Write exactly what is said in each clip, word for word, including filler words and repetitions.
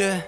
Yeah.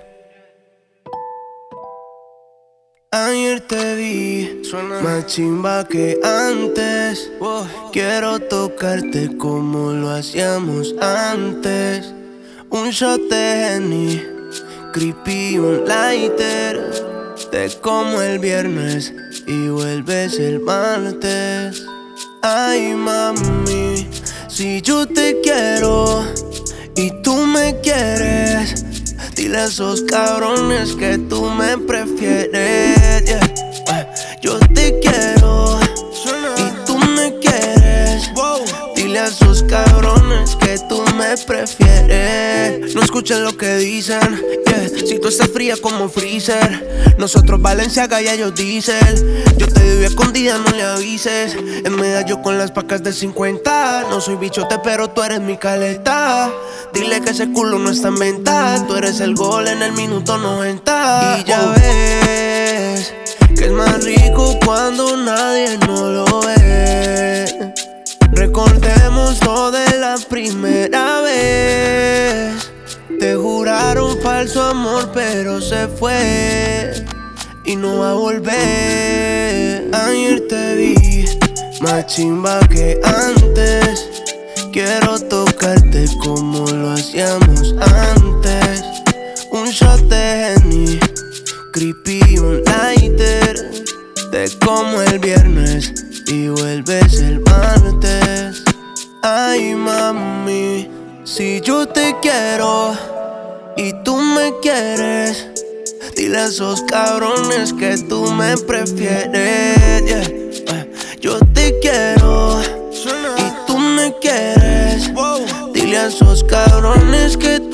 Ayer te vi, suena más chimba que antes. Wow. Quiero tocarte como lo hacíamos antes. Un shot de Henny, creepy, un lighter. Te como el viernes y vuelves el martes. Ay, mami, si yo te quiero y tú me quieres, dile a esos cabrones que tú me prefieres, yeah. Yo te quiero y tú me quieres, dile a esos cabrones que tú me prefieres. No escuches lo que dicen, yeah. Si tú estás fría como freezer, nosotros Valenciaga y ellos diesel. Yo te vivo escondida, no le avises. En medallo con las pacas de cincuenta. No soy bichote, pero tú eres mi caleta. Dile que ese culo no está en venta. Tú eres el gol en el minuto noventa. Y ya ves que es más rico cuando nadie no lo ve. Recordemos lo de la primera vez. Te juraron falso amor, pero se fue y no va a volver. Ayer te vi más chimba que antes. Quiero tocarte como lo hacíamos antes. Un shot de Henny, creepy, un lighter. Te como el viernes y vuelves el martes. Ay, mami, si yo te quiero y tú me quieres, dile a esos cabrones que tú me prefieres, yeah. Yo te quiero y tú me quieres, dile a esos cabrones que tú